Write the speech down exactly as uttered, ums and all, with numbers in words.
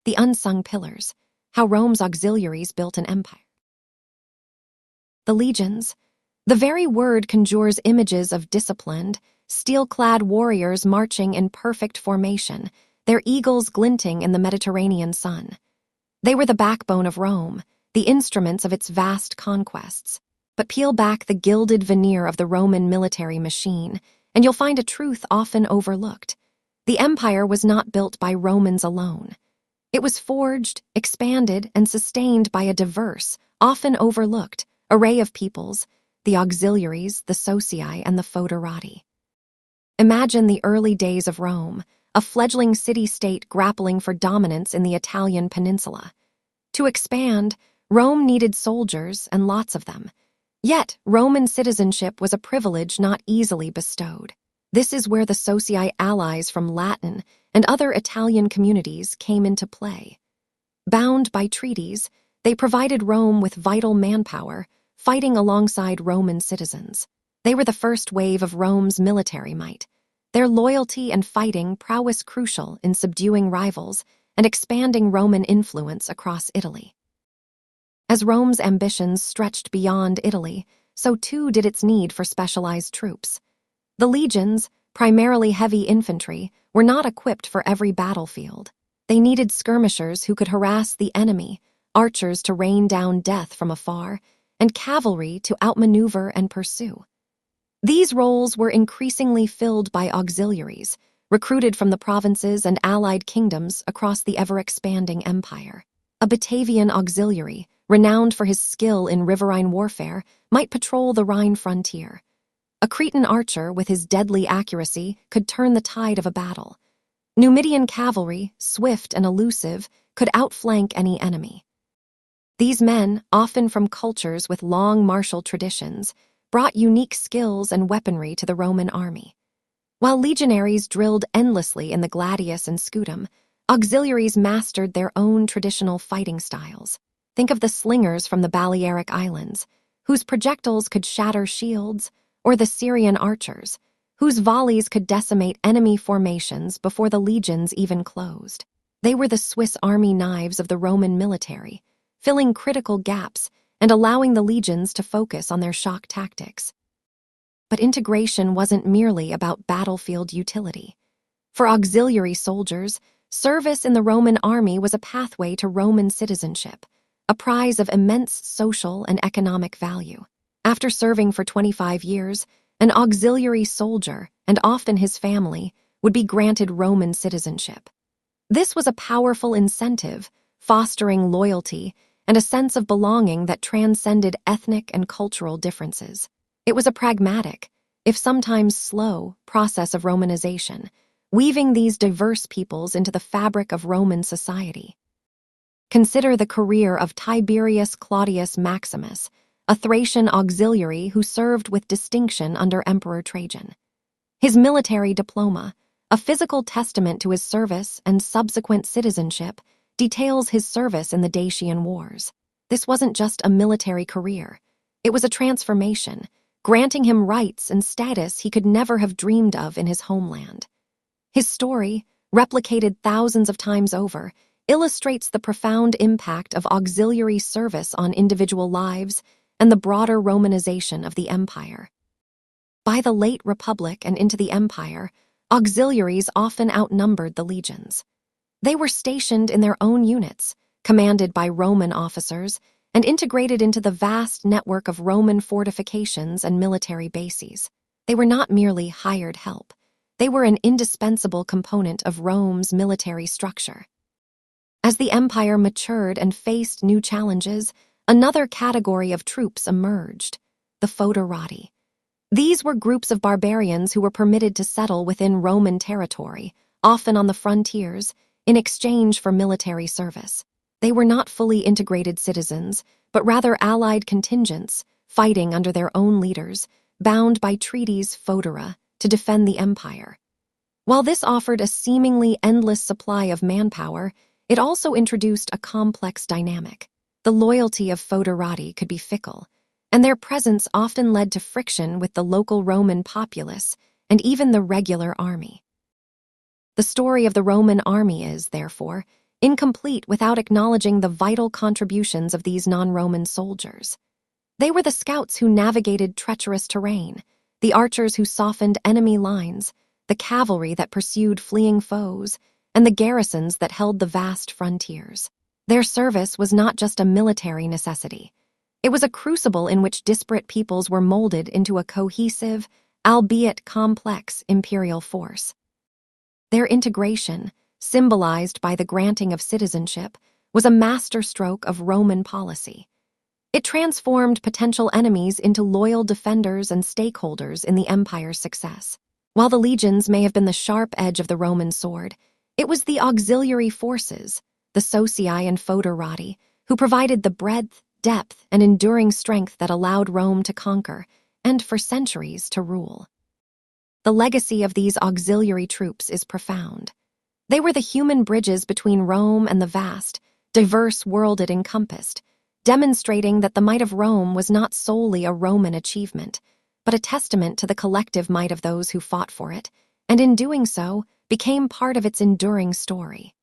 The unsung pillars, how Rome's auxiliaries built an empire. The legions. The very word conjures images of disciplined, steel-clad warriors marching in perfect formation, their eagles glinting in the Mediterranean sun. They were the backbone of Rome, the instruments of its vast conquests. But peel back the gilded veneer of the Roman military machine, and you'll find a truth often overlooked. The empire was not built by Romans alone. It was forged, expanded, and sustained by a diverse, often overlooked, array of peoples, the auxiliaries, the socii, and the foederati. Imagine the early days of Rome, a fledgling city-state grappling for dominance in the Italian peninsula. To expand, Rome needed soldiers, and lots of them. Yet, Roman citizenship was a privilege not easily bestowed. This is where the socii allies from Latin and other Italian communities came into play. Bound by treaties, they provided Rome with vital manpower, fighting alongside Roman citizens. They were the first wave of Rome's military might. Their loyalty and fighting prowess crucial in subduing rivals and expanding Roman influence across Italy. As Rome's ambitions stretched beyond Italy, so too did its need for specialized troops. The legions, primarily heavy infantry, were not equipped for every battlefield. They needed skirmishers who could harass the enemy, archers to rain down death from afar, and cavalry to outmaneuver and pursue. These roles were increasingly filled by auxiliaries, recruited from the provinces and allied kingdoms across the ever-expanding empire. A Batavian auxiliary, renowned for his skill in riverine warfare, might patrol the Rhine frontier. A Cretan archer with his deadly accuracy could turn the tide of a battle. Numidian cavalry, swift and elusive, could outflank any enemy. These men, often from cultures with long martial traditions, brought unique skills and weaponry to the Roman army. While legionaries drilled endlessly in the gladius and scutum, auxiliaries mastered their own traditional fighting styles. Think of the slingers from the Balearic Islands, whose projectiles could shatter shields, or the Syrian archers, whose volleys could decimate enemy formations before the legions even closed. They were the Swiss army knives of the Roman military, filling critical gaps and allowing the legions to focus on their shock tactics. But integration wasn't merely about battlefield utility. For auxiliary soldiers, service in the Roman army was a pathway to Roman citizenship, a prize of immense social and economic value. After serving for twenty-five years, an auxiliary soldier, and often his family, would be granted Roman citizenship. This was a powerful incentive, fostering loyalty and a sense of belonging that transcended ethnic and cultural differences. It was a pragmatic, if sometimes slow, process of Romanization, weaving these diverse peoples into the fabric of Roman society. Consider the career of Tiberius Claudius Maximus, a Thracian auxiliary who served with distinction under Emperor Trajan. His military diploma, a physical testament to his service and subsequent citizenship, details his service in the Dacian Wars. This wasn't just a military career. It was a transformation, granting him rights and status he could never have dreamed of in his homeland. His story, replicated thousands of times over, illustrates the profound impact of auxiliary service on individual lives and the broader Romanization of the empire. By the late Republic and into the empire, auxiliaries often outnumbered the legions. They were stationed in their own units, commanded by Roman officers, and integrated into the vast network of Roman fortifications and military bases. They were not merely hired help. They were an indispensable component of Rome's military structure. As the empire matured and faced new challenges, another category of troops emerged, the foederati. These were groups of barbarians who were permitted to settle within Roman territory, often on the frontiers, in exchange for military service. They were not fully integrated citizens, but rather allied contingents, fighting under their own leaders, bound by treaties foedera to defend the empire. While this offered a seemingly endless supply of manpower, it also introduced a complex dynamic. The loyalty of foederati could be fickle, and their presence often led to friction with the local Roman populace and even the regular army. The story of the Roman army is, therefore, incomplete without acknowledging the vital contributions of these non-Roman soldiers. They were the scouts who navigated treacherous terrain, the archers who softened enemy lines, the cavalry that pursued fleeing foes, and the garrisons that held the vast frontiers. Their service was not just a military necessity. It was a crucible in which disparate peoples were molded into a cohesive, albeit complex, imperial force. Their integration, symbolized by the granting of citizenship, was a masterstroke of Roman policy. It transformed potential enemies into loyal defenders and stakeholders in the empire's success. While the legions may have been the sharp edge of the Roman sword, it was the auxiliary forces, the socii and foederati, who provided the breadth, depth, and enduring strength that allowed Rome to conquer, and for centuries to rule. The legacy of these auxiliary troops is profound. They were the human bridges between Rome and the vast, diverse world it encompassed, demonstrating that the might of Rome was not solely a Roman achievement, but a testament to the collective might of those who fought for it, and in doing so, became part of its enduring story.